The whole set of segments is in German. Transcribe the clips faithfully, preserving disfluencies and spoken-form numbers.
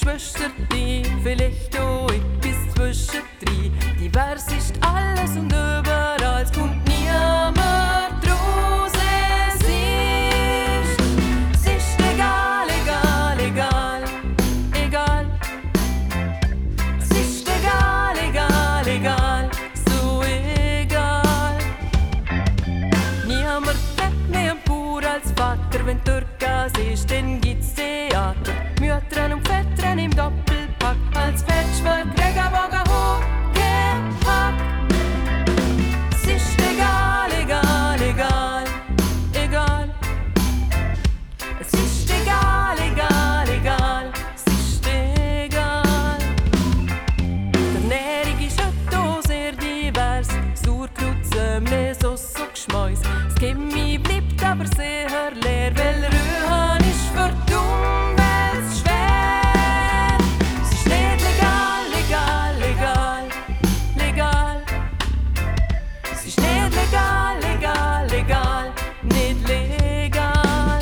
Geschwister, die vielleicht auch etwas zwischendrin. Divers ist alles und überall, es kommt niemand raus. Es ist, es ist egal, egal, egal, egal. Es ist egal, egal, egal, so egal. Niemand redet mehr pur als Vater, wenn Türkas ist, dann gibt's Theater. Müttern und Vätern im Doppelpack, als Patchwork, Regenbogen, hochgepackt. Es ist egal, egal, egal, egal. Es ist egal, egal, egal, es ist egal. Die Ernährung ist heute sehr divers, Sauerkraut, Semmeln, Sauce und Geschmäus. Das Chemie bleibt aber sehr leer, weil Rühren ist für die Umwelt schwer. Es ist nicht legal, legal, legal, legal. Es ist nicht legal, legal, legal, nicht legal.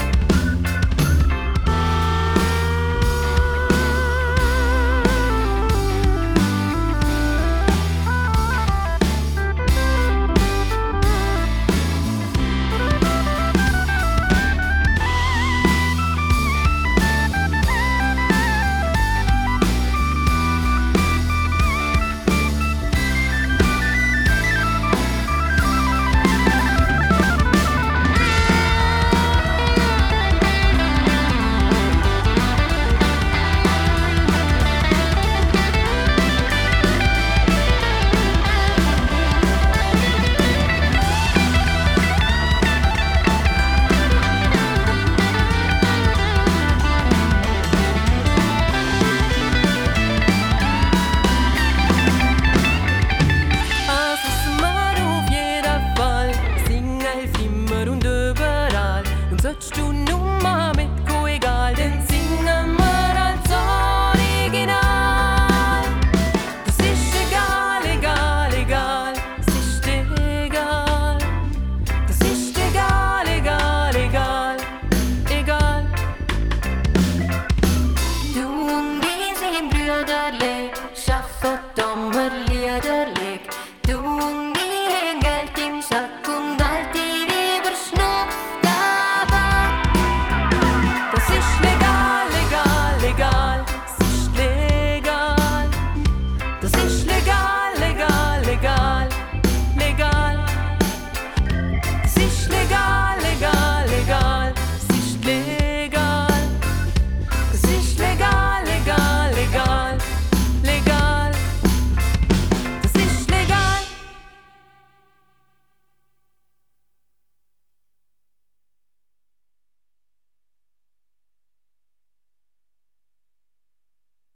Sollst du nun mal mitgehen, egal, dann singen wir als Original. Das ist egal, egal, egal, es ist egal. Das ist egal, egal, egal, egal. Du und ich sind Brüderle, schaffen dummer Lieder.